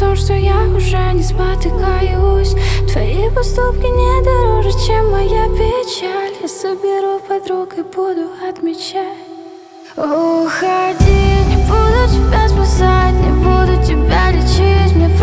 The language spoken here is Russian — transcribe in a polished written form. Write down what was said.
том, что я уже не спотыкаюсь. Твои поступки не дороже, чем моя печаль. Я соберу подруг и буду отмечать. Уходи, не буду тебя спасать, не буду тебя лечить. Мне